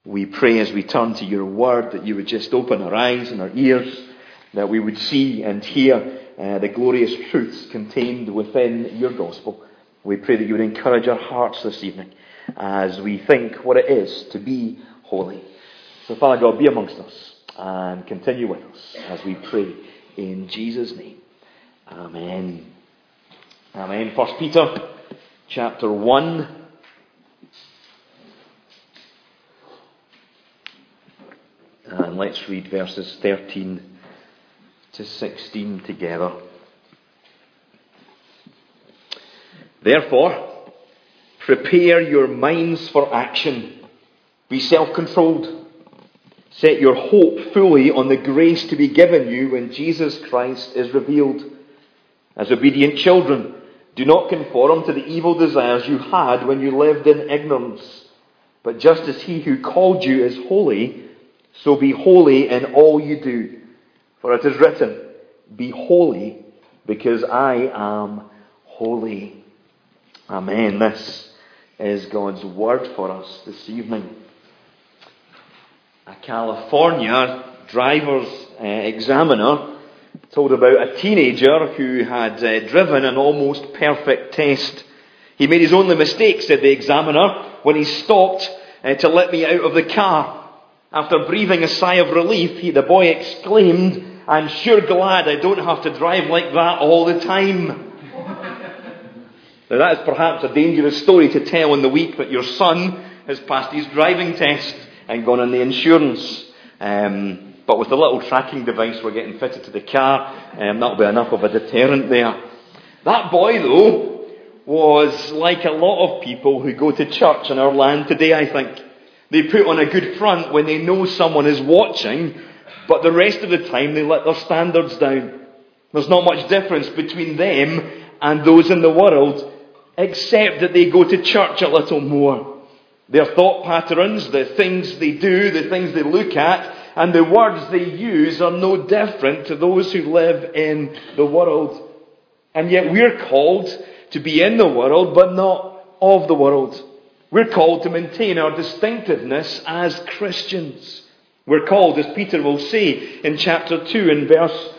We pray as we turn to your word that you would just open our eyes and our ears, that we would see and hear the glorious truths contained within your gospel. We pray that you would encourage our hearts this evening as we think what it is to be holy. So Father God, be amongst us and continue with us as we pray in Jesus' name. Amen. Amen. 1 Peter chapter 1. And let's read verses 13 to 16 together. Therefore, prepare your minds for action. Be self-controlled. Set your hope fully on the grace to be given you when Jesus Christ is revealed. As obedient children, do not conform to the evil desires you had when you lived in ignorance. But just as he who called you is holy, so be holy in all you do. For it is written, be holy because I am holy. Amen. This is God's word for us this evening. A California driver's examiner told about a teenager who had driven an almost perfect test. He made his only mistake, said the examiner, when he stopped to let me out of the car. After breathing a sigh of relief, the boy exclaimed, I'm sure glad I don't have to drive like that all the time. Now that is perhaps a dangerous story to tell in the week that your son has passed his driving test and gone on the insurance. But with the little tracking device we're getting fitted to the car, that'll be enough of a deterrent there. That boy, though, was like a lot of people who go to church in our land today, I think. They put on a good front when they know someone is watching, but the rest of the time they let their standards down. There's not much difference between them and those in the world, except that they go to church a little more. Their thought patterns, the things they do, the things they look at, and the words they use are no different to those who live in the world. And yet we're called to be in the world, but not of the world. We're called to maintain our distinctiveness as Christians. We're called, as Peter will say in chapter 2 and verse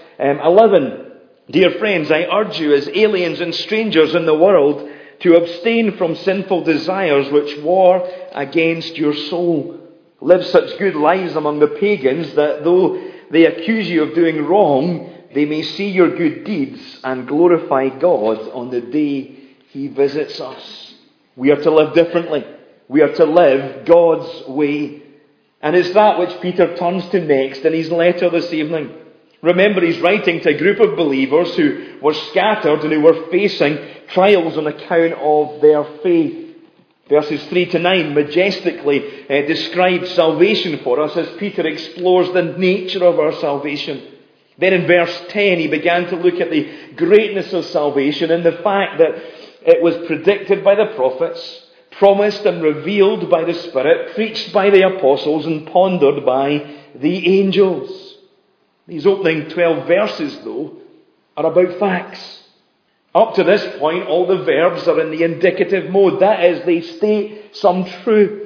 11, Dear friends, I urge you as aliens and strangers in the world to abstain from sinful desires which war against your soul. Live such good lives among the pagans that though they accuse you of doing wrong, they may see your good deeds and glorify God on the day he visits us. We are to live differently. We are to live God's way. And it's that which Peter turns to next in his letter this evening. Remember, he's writing to a group of believers who were scattered and who were facing trials on account of their faith. Verses 3 to 9 majestically describe salvation for us as Peter explores the nature of our salvation. Then in verse 10 he began to look at the greatness of salvation and the fact that it was predicted by the prophets, promised and revealed by the Spirit, preached by the apostles and pondered by the angels. These opening 12 verses, though, are about facts. Up to this point, all the verbs are in the indicative mode. That is, they state some truth.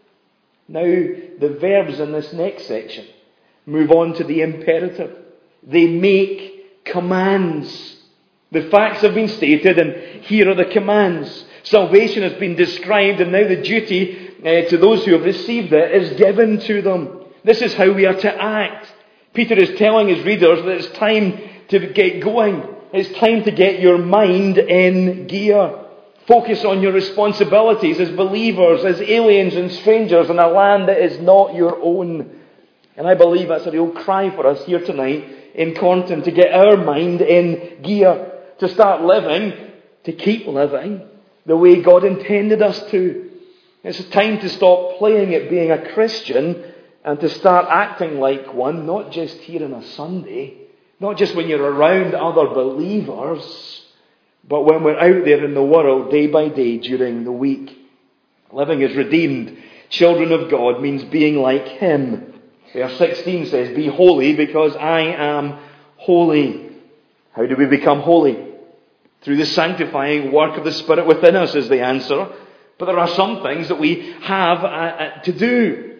Now, the verbs in this next section move on to the imperative. They make commands. The facts have been stated, and here are the commands. Salvation has been described, and now the duty to those who have received it is given to them. This is how we are to act. Peter is telling his readers that it's time to get going. It's time to get your mind in gear. Focus on your responsibilities as believers, as aliens and strangers in a land that is not your own. And I believe that's a real cry for us here tonight in Cornton, to get our mind in gear, to start living, to keep living the way God intended us to. It's time to stop playing at being a Christian and to start acting like one, not just here on a Sunday, not just when you're around other believers, but when we're out there in the world day by day during the week. Living as redeemed children of God means being like Him. Verse 16 says, be holy because I am holy. How do we become holy? Through the sanctifying work of the Spirit within us is the answer. But there are some things that we have to do.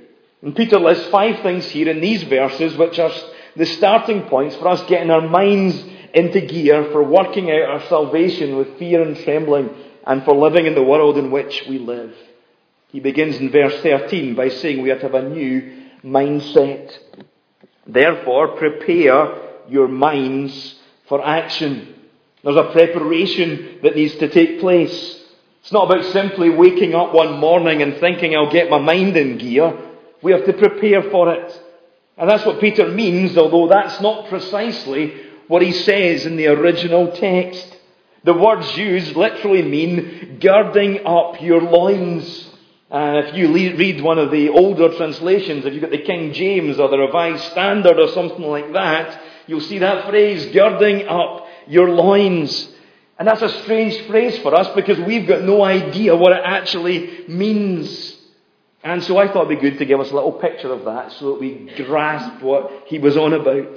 And Peter lists 5 things here in these verses, which are the starting points for us getting our minds into gear, for working out our salvation with fear and trembling, and for living in the world in which we live. He begins in verse 13 by saying we have to have a new mindset. Therefore, prepare your minds for action. There's a preparation that needs to take place. It's not about simply waking up one morning and thinking I'll get my mind in gear. We have to prepare for it. And that's what Peter means, although that's not precisely what he says in the original text. The words used literally mean girding up your loins. If you read one of the older translations, if you've got the King James or the Revised Standard or something like that, you'll see that phrase, girding up your loins. And that's a strange phrase for us because we've got no idea what it actually means. And so I thought it'd be good to give us a little picture of that so that we grasp what he was on about.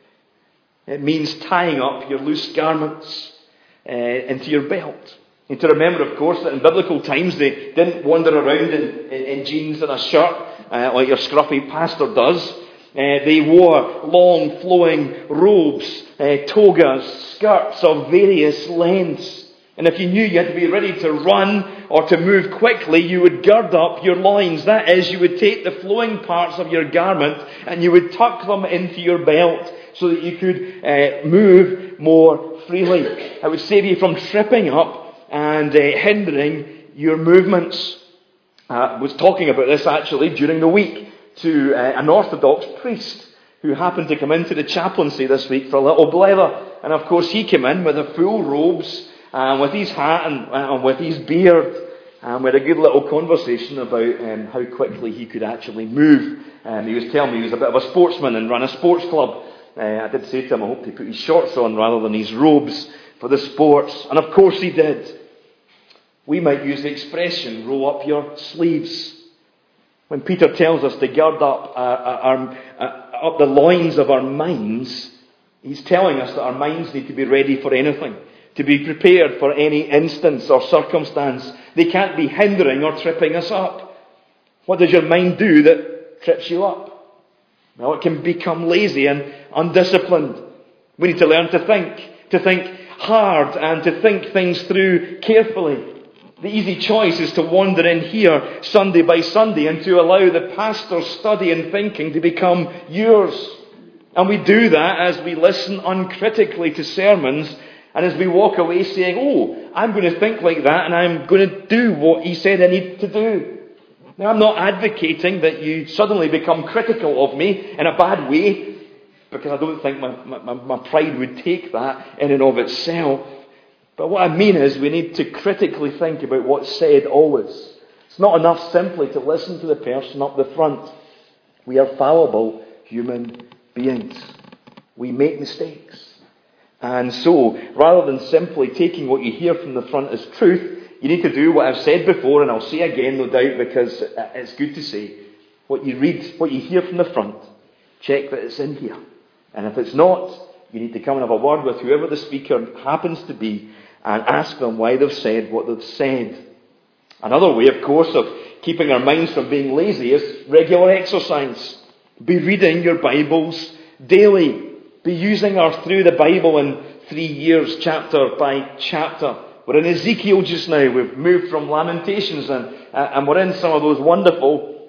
It means tying up your loose garments into your belt. You need to remember, of course, that in biblical times they didn't wander around in jeans and a shirt like your scruffy pastor does. They wore long flowing robes, togas, skirts of various lengths. And if you knew you had to be ready to run or to move quickly, you would gird up your loins. That is, you would take the flowing parts of your garment and you would tuck them into your belt so that you could move more freely. It would save you from tripping up and hindering your movements. I was talking about this actually during the week to an Orthodox priest who happened to come into the chaplaincy this week for a little blether. And of course he came in with the full robes, with his hat and with his beard. And we had a good little conversation about how quickly he could actually move. He was telling me he was a bit of a sportsman and ran a sports club. I did say to him I hoped he put his shorts on rather than his robes for the sports. And of course he did. We might use the expression, roll up your sleeves. When Peter tells us to gird up up the loins of our minds, he's telling us that our minds need to be ready for anything, to be prepared for any instance or circumstance. They can't be hindering or tripping us up. What does your mind do that trips you up? Well, it can become lazy and undisciplined. We need to learn to think hard and to think things through carefully. The easy choice is to wander in here Sunday by Sunday and to allow the pastor's study and thinking to become yours. And we do that as we listen uncritically to sermons and as we walk away saying, oh, I'm going to think like that and I'm going to do what he said I need to do. Now, I'm not advocating that you suddenly become critical of me in a bad way, because I don't think my pride would take that in and of itself. But what I mean is we need to critically think about what's said always. It's not enough simply to listen to the person up the front. We are fallible human beings. We make mistakes. And so, rather than simply taking what you hear from the front as truth, you need to do what I've said before, and I'll say again, no doubt, because it's good to say. What you read, what you hear from the front, check that it's in here. And if it's not, you need to come and have a word with whoever the speaker happens to be and ask them why they've said what they've said. Another way, of course, of keeping our minds from being lazy is regular exercise. Be reading your Bibles daily. Be using our Through the Bible in 3 years, chapter by chapter. We're in Ezekiel just now. We've moved from Lamentations and we're in some of those wonderful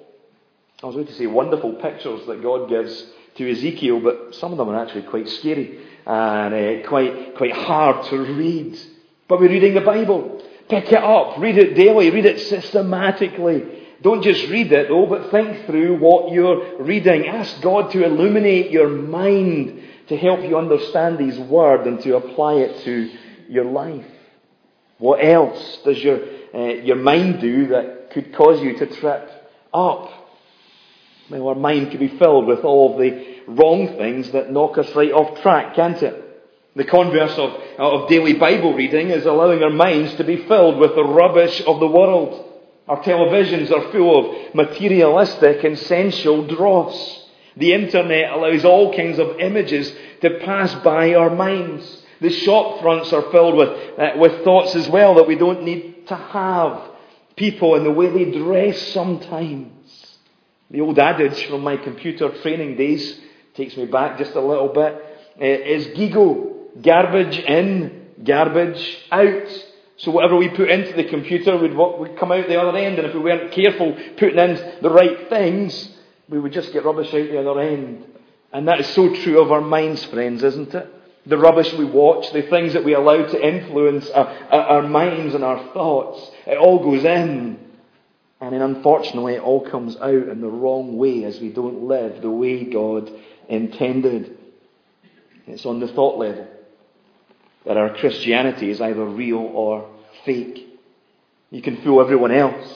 pictures that God gives to Ezekiel, but some of them are actually quite scary and quite hard to read. But we're reading the Bible. Pick it up, read it daily, read it systematically. Don't just read it though, but think through what you're reading. Ask God to illuminate your mind, to help you understand His Word and to apply it to your life. What else does your mind do that could cause you to trip up? Well, our mind can be filled with all of the wrong things that knock us right off track, can't it? The converse of daily Bible reading is allowing our minds to be filled with the rubbish of the world. Our televisions are full of materialistic and sensual dross. The internet allows all kinds of images to pass by our minds. The shop fronts are filled with thoughts as well that we don't need to have. People and the way they dress sometimes. The old adage from my computer training days takes me back just a little bit. Is GIGO, garbage in, garbage out. So whatever we put into the computer would come out the other end, and if we weren't careful putting in the right things, we would just get rubbish out the other end. And that is so true of our minds, friends, isn't it? The rubbish we watch, the things that we allow to influence our minds and our thoughts, it all goes in. And then unfortunately it all comes out in the wrong way as we don't live the way God intended. It's on the thought level that our Christianity is either real or fake. You can fool everyone else,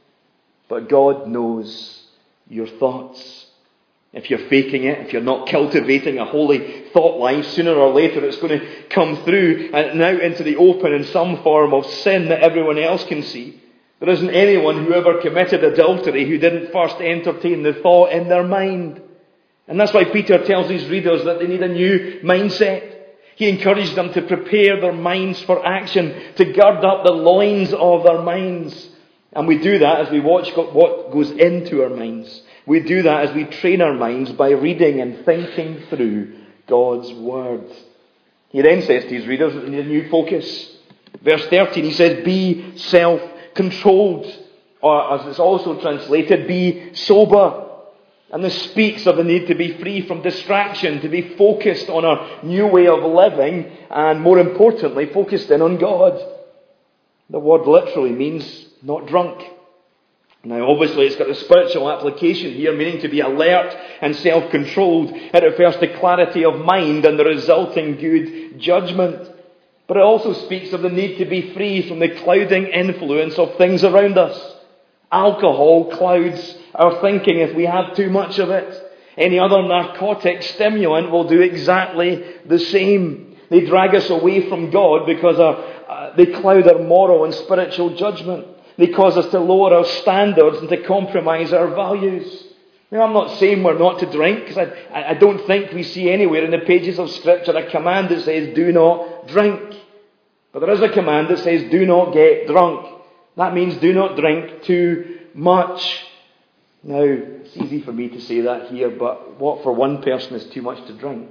but God knows your thoughts. If you're faking it, if you're not cultivating a holy thought life, sooner or later it's going to come through and out into the open in some form of sin that everyone else can see. There isn't anyone who ever committed adultery who didn't first entertain the thought in their mind. And that's why Peter tells his readers that they need a new mindset. He encouraged them to prepare their minds for action, to gird up the loins of their minds. And we do that as we watch what goes into our minds. We do that as we train our minds by reading and thinking through God's Word. He then says to his readers that they need a new focus. Verse 13, he says, be self-controlled. Or as it's also translated, be sober. And this speaks of the need to be free from distraction, to be focused on our new way of living, and more importantly, focused in on God. The word literally means not drunk. Now obviously it's got a spiritual application here, meaning to be alert and self-controlled. It refers to clarity of mind and the resulting good judgment. But it also speaks of the need to be free from the clouding influence of things around us. Alcohol clouds our thinking if we have too much of it. Any other narcotic stimulant will do exactly the same. They drag us away from God because they cloud our moral and spiritual judgment. They cause us to lower our standards and to compromise our values. Now, I'm not saying we're not to drink, because I don't think we see anywhere in the pages of Scripture a command that says do not drink. But there is a command that says do not get drunk. That means do not drink too much. Now, it's easy for me to say that here, but what for one person is too much to drink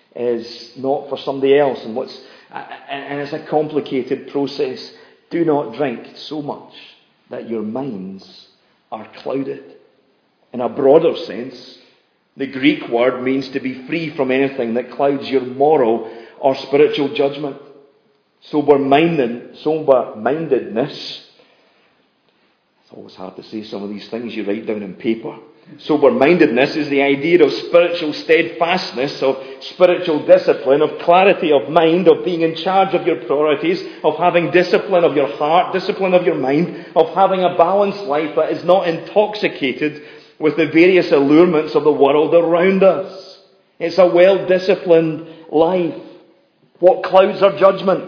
is not for somebody else. And it's a complicated process. Do not drink so much that your minds are clouded. In a broader sense, the Greek word means to be free from anything that clouds your moral or spiritual judgment. Sober-mindedness. It's always hard to say some of these things you write down in paper. Sober-mindedness is the idea of spiritual steadfastness, of spiritual discipline, of clarity of mind, of being in charge of your priorities, of having discipline of your heart, discipline of your mind, of having a balanced life that is not intoxicated with the various allurements of the world around us. It's a well-disciplined life. What clouds our judgment?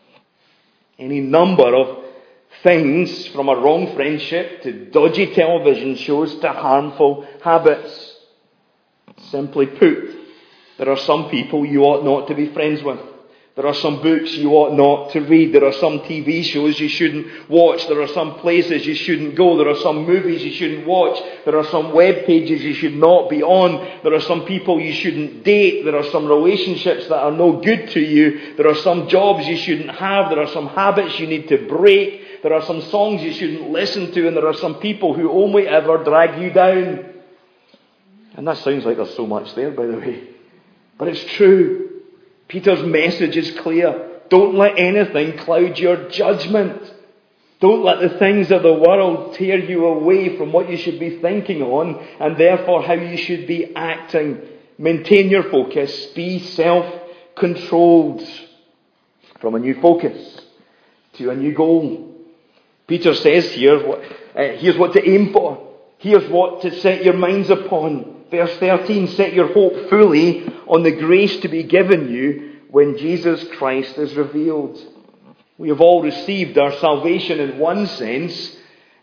Any number of things, from a wrong friendship to dodgy television shows to harmful habits. Simply put, there are some people you ought not to be friends with. There are some books you ought not to read. There are some TV shows you shouldn't watch. There are some places you shouldn't go. There are some movies you shouldn't watch. There are some web pages you should not be on. There are some people you shouldn't date. There are some relationships that are no good to you. There are some jobs you shouldn't have. There are some habits you need to break. There are some songs you shouldn't listen to. And there are some people who only ever drag you down. And that sounds like there's so much there, by the way. But it's true. Peter's message is clear. Don't let anything cloud your judgment. Don't let the things of the world tear you away from what you should be thinking on, and therefore how you should be acting. Maintain your focus. Be self-controlled. From a new focus to a new goal. Peter says here, here's what to aim for. Here's what to set your minds upon. Verse 13, set your hope fully on the grace to be given you when Jesus Christ is revealed. We have all received our salvation in one sense,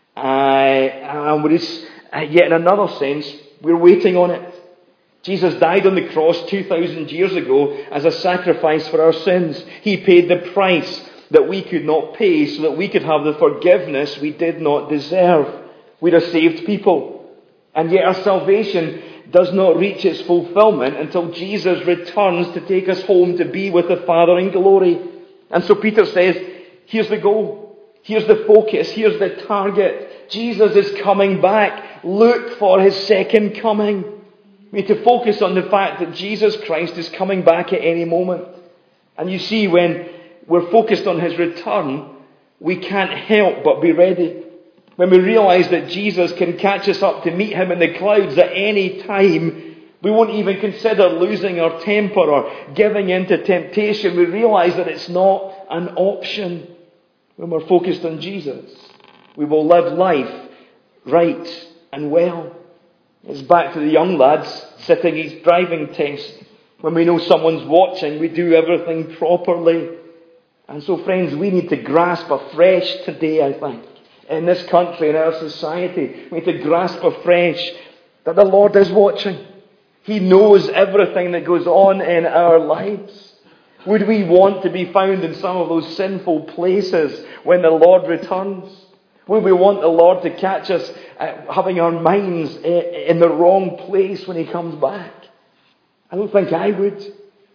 and yet in another sense, we're waiting on it. Jesus died on the cross 2,000 years ago as a sacrifice for our sins. He paid the price that we could not pay so that we could have the forgiveness we did not deserve. We're a saved people. And yet our salvation does not reach its fulfillment until Jesus returns to take us home to be with the Father in glory. And so Peter says, here's the goal. Here's the focus. Here's the target. Jesus is coming back. Look for his second coming. We need to focus on the fact that Jesus Christ is coming back at any moment. And you see, when we're focused on his return, we can't help but be ready. When we realize that Jesus can catch us up to meet him in the clouds at any time, we won't even consider losing our temper or giving in to temptation. We realize that it's not an option. When we're focused on Jesus, we will live life right and well. It's back to the young lads sitting his driving test. When we know someone's watching, we do everything properly. And so, friends, we need to grasp afresh today, I think, in this country, in our society. We need to grasp afresh that the Lord is watching. He knows everything that goes on in our lives. Would we want to be found in some of those sinful places when the Lord returns? Would we want the Lord to catch us having our minds in the wrong place when he comes back? I don't think I would.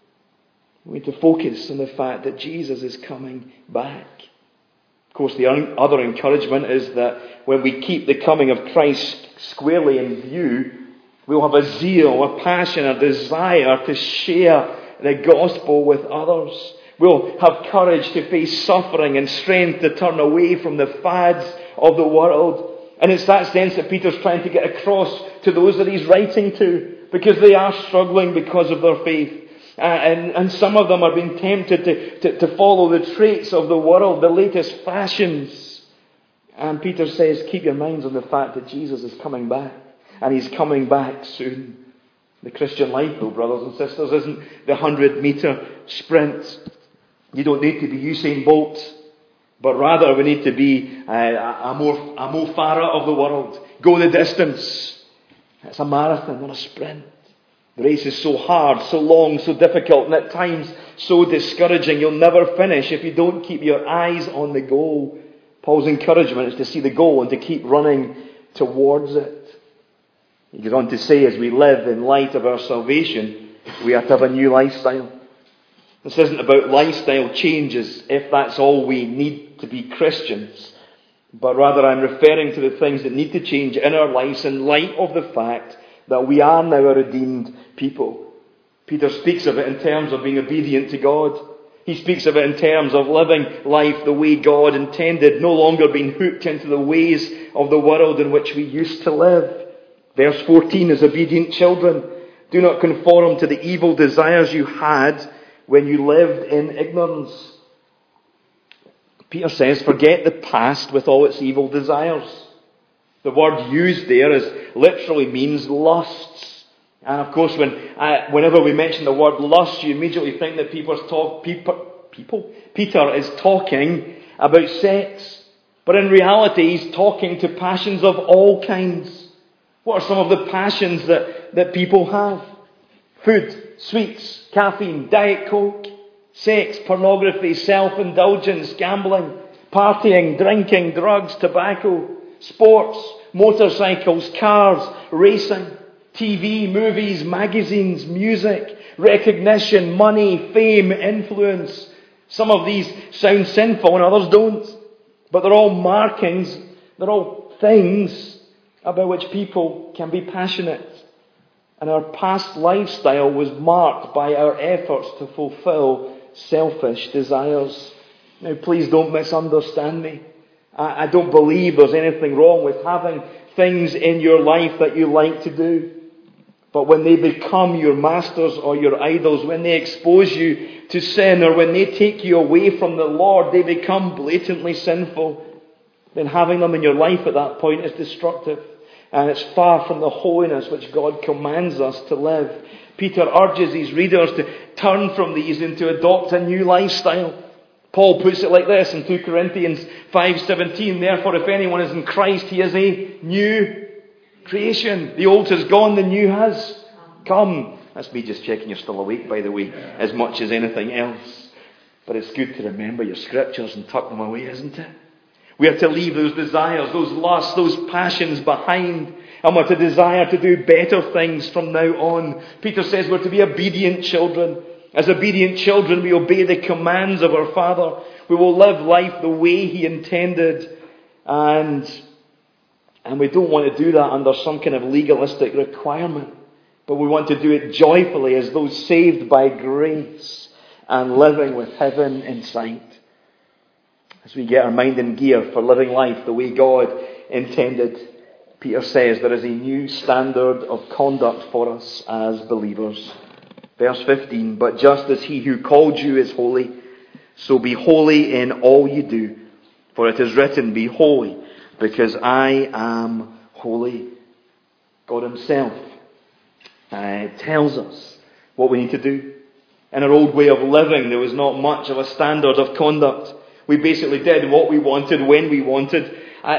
We need to focus on the fact that Jesus is coming back. Of course, the other encouragement is that when we keep the coming of Christ squarely in view, we'll have a zeal, a passion, a desire to share the gospel with others. We'll have courage to face suffering and strength to turn away from the fads of the world. And it's that sense that Peter's trying to get across to those that he's writing to, because they are struggling because of their faith. And some of them are being tempted to follow the traits of the world, the latest fashions. And Peter says, keep your minds on the fact that Jesus is coming back. And he's coming back soon. The Christian life, though, brothers and sisters, isn't the 100-metre sprint. You don't need to be Usain Bolt. But rather we need to be a Mo Farah of the world. Go the distance. It's a marathon, not a sprint. The race is so hard, so long, so difficult, and at times so discouraging. You'll never finish if you don't keep your eyes on the goal. Paul's encouragement is to see the goal and to keep running towards it. He goes on to say, as we live in light of our salvation, we have to have a new lifestyle. This isn't about lifestyle changes, if that's all we need to be Christians. But rather I'm referring to the things that need to change in our lives in light of the fact that we are now a redeemed people. Peter speaks of it in terms of being obedient to God. He speaks of it in terms of living life the way God intended, no longer being hooked into the ways of the world in which we used to live. Verse 14 is obedient children. Do not conform to the evil desires you had when you lived in ignorance. Peter says, forget the past with all its evil desires. The word used there literally means lusts. And of course, whenever we mention the word lust, you immediately think that Peter is talking about sex. But in reality, he's talking to passions of all kinds. What are some of the passions that people have? Food, sweets, caffeine, Diet Coke, sex, pornography, self-indulgence, gambling, partying, drinking, drugs, tobacco, sports, motorcycles, cars, racing, TV, movies, magazines, music, recognition, money, fame, influence. Some of these sound sinful and others don't. But they're all markings, they're all things about which people can be passionate. And our past lifestyle was marked by our efforts to fulfill selfish desires. Now, please don't misunderstand me. I don't believe there's anything wrong with having things in your life that you like to do. But when they become your masters or your idols, when they expose you to sin, or when they take you away from the Lord, they become blatantly sinful. Then having them in your life at that point is destructive. And it's far from the holiness which God commands us to live. Peter urges his readers to turn from these and to adopt a new lifestyle. Paul puts it like this in 2 Corinthians 5:17. Therefore, if anyone is in Christ, he is a new creation. The old has gone, the new has come. That's me just checking you're still awake, by the way, as much as anything else. But it's good to remember your scriptures and tuck them away, isn't it? We have to leave those desires, those lusts, those passions behind. And we're to desire to do better things from now on. Peter says we're to be obedient children. As obedient children, we obey the commands of our Father. We will live life the way He intended. And we don't want to do that under some kind of legalistic requirement. But we want to do it joyfully as those saved by grace and living with heaven in sight. As we get our mind in gear for living life the way God intended, Peter says there is a new standard of conduct for us as believers. Verse 15, but just as He who called you is holy, so be holy in all you do. For it is written, be holy, because I am holy. God Himself tells us what we need to do. In our old way of living, there was not much of a standard of conduct. We basically did what we wanted, when we wanted,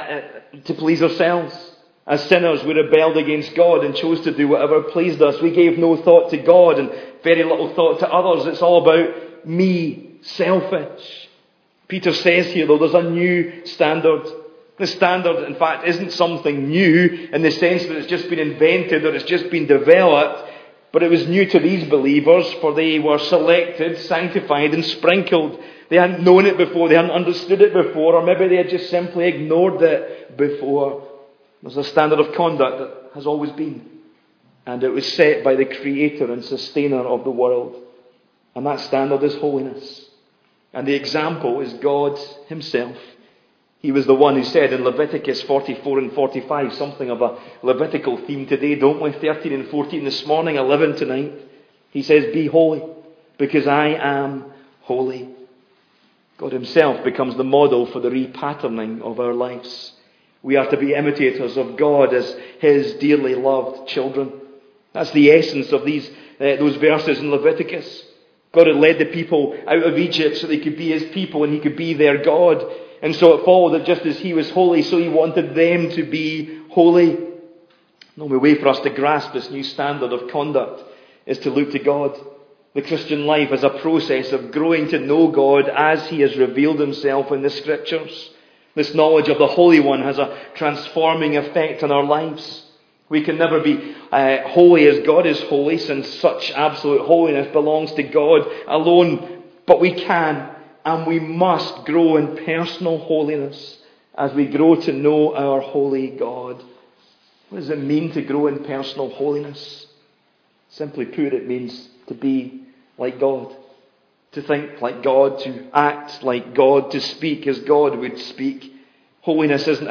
to please ourselves. As sinners, we rebelled against God and chose to do whatever pleased us. We gave no thought to God and very little thought to others. It's all about me, selfish. Peter says here, though, there's a new standard. The standard, in fact, isn't something new in the sense that it's just been invented or it's just been developed, but it was new to these believers, for they were selected, sanctified and sprinkled. They hadn't known it before, they hadn't understood it before, or maybe they had just simply ignored it before. There's a standard of conduct that has always been, and it was set by the Creator and Sustainer of the world. And that standard is holiness. And the example is God Himself. He was the one who said in Leviticus 44 and 45, something of a Levitical theme today, don't we? 13 and 14 this morning, 11 tonight. He says, be holy, because I am holy. God Himself becomes the model for the repatterning of our lives. We are to be imitators of God as His dearly loved children. That's the essence of those verses in Leviticus. God had led the people out of Egypt so they could be His people and He could be their God. And so it followed that just as He was holy, so He wanted them to be holy. The only way for us to grasp this new standard of conduct is to look to God. The Christian life is a process of growing to know God as He has revealed Himself in the Scriptures. This knowledge of the Holy One has a transforming effect on our lives. We can never be holy as God is holy, since such absolute holiness belongs to God alone. But we can and we must grow in personal holiness as we grow to know our holy God. What does it mean to grow in personal holiness? Simply put, it means to be like God. To think like God, to act like God, to speak as God would speak. Holiness isn't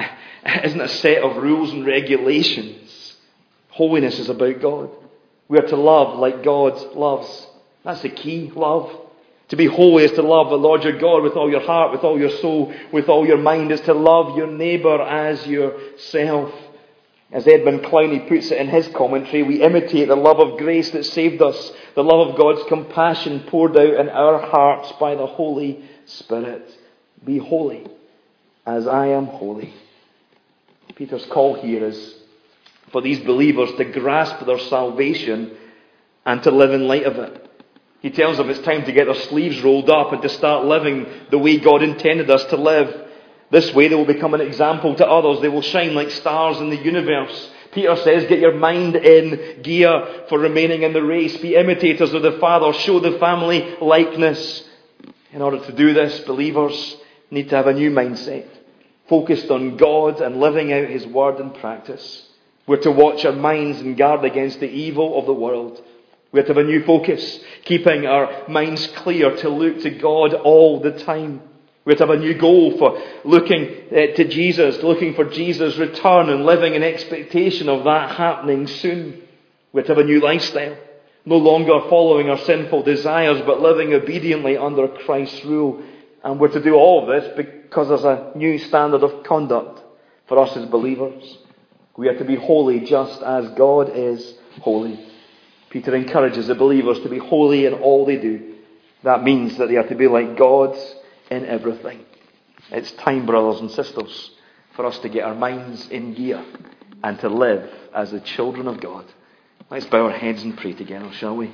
a set of rules and regulations. Holiness is about God. We are to love like God loves. That's the key, love. To be holy is to love the Lord your God with all your heart, with all your soul, with all your mind. Is to love your neighbour as yourself. As Edmund Clowney puts it in his commentary, we imitate the love of grace that saved us, the love of God's compassion poured out in our hearts by the Holy Spirit. Be holy as I am holy. Peter's call here is for these believers to grasp their salvation and to live in light of it. He tells them it's time to get their sleeves rolled up and to start living the way God intended us to live. This way they will become an example to others. They will shine like stars in the universe. Peter says, get your mind in gear for remaining in the race. Be imitators of the Father. Show the family likeness. In order to do this, believers need to have a new mindset, focused on God and living out His word in practice. We're to watch our minds and guard against the evil of the world. We have to have a new focus, keeping our minds clear to look to God all the time. We have to have a new goal for looking to Jesus, looking for Jesus' return and living in expectation of that happening soon. We have to have a new lifestyle, no longer following our sinful desires, but living obediently under Christ's rule. And we're to do all of this because there's a new standard of conduct for us as believers. We are to be holy just as God is holy. Peter encourages the believers to be holy in all they do. That means that they are to be like God in everything. It's time, brothers and sisters, for us to get our minds in gear and to live as the children of God. Let's bow our heads and pray together, shall we?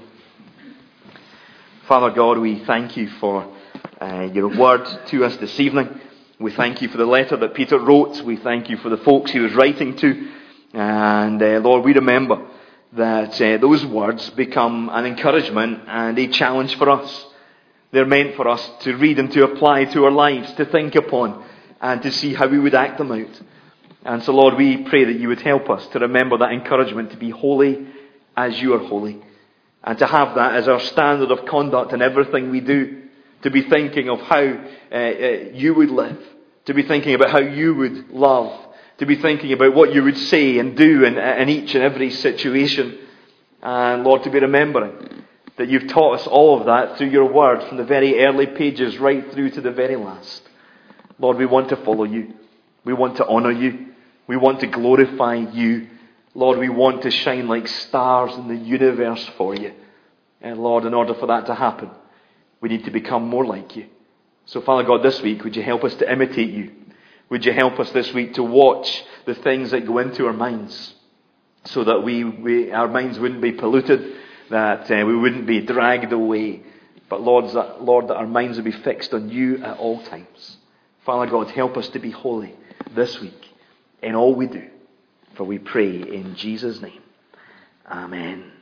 Father God, we thank you for your word to us this evening. We thank you for the letter that Peter wrote. We thank you for the folks he was writing to. And Lord, we remember that those words become an encouragement and a challenge for us. They're meant for us to read and to apply to our lives, to think upon, and to see how we would act them out. And so, Lord, we pray that you would help us to remember that encouragement to be holy as you are holy, and to have that as our standard of conduct in everything we do, to be thinking of how you would live, to be thinking about how you would love, to be thinking about what you would say and do in each and every situation. And Lord, to be remembering that you've taught us all of that through your word from the very early pages right through to the very last. Lord, we want to follow you. We want to honour you. We want to glorify you. Lord, we want to shine like stars in the universe for you. And Lord, in order for that to happen, we need to become more like you. So Father God, this week, would you help us to imitate you? Would you help us this week to watch the things that go into our minds, so that our minds wouldn't be polluted, that we wouldn't be dragged away, but Lord, that our minds would be fixed on you at all times. Father God, help us to be holy this week in all we do, for we pray in Jesus' name. Amen.